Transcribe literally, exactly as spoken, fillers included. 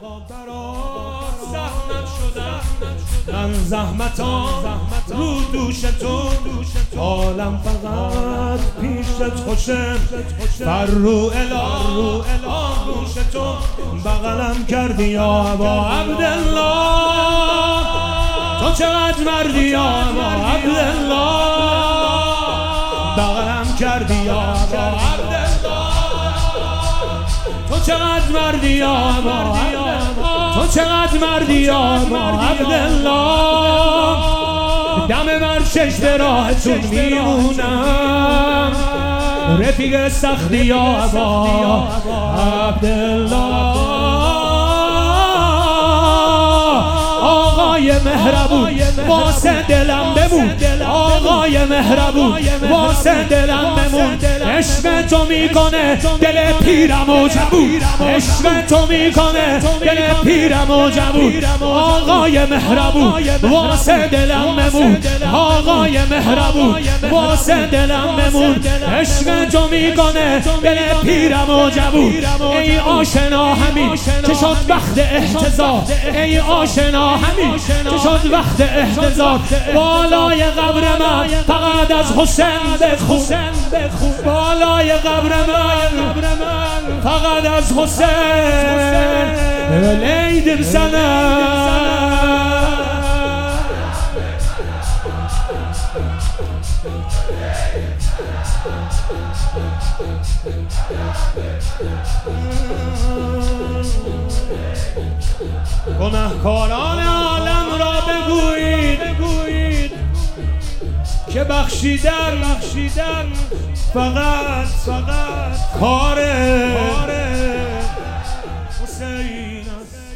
برات زحمت شدم، من زحمتام رو دوش تو، حالم فقط پیشت خوشم، فرو الا آغوش تو، بغلم کردی یا ابا عبدالله، تو چقدر مردی یا ابا عبدالله، بغلم کردی یا ابا عبدالله، تو چقدر مردی یا ابا عبدالله، تو چقدر مردی یا ابا عبدالله، دم بر چشم راهتون میمونم، رفیق سختی یا ابا عبدالله، آقای مهربون واسه دلم بمون، آقای مهربون واسه دلم بمون، عشق تو میکنه دل پیرم و جوون، عشق تو میکنه دل پیرم و جوون، آقای مهربون واسه دلم بمون، آقای مهربون واسه دلم بمون، عشق تو میکنه دل پیرم و جوون، ای آشنا همین که شد وقت احتضار، ای آشنا همین که شد وقت احتضار، بالای قبر من فقط از حسین بخون، بالای قبر من فقط از حسین لیدم سنم، گناهکاران عالم را بگویید که بخشیدن فقط فقط کار حسین است.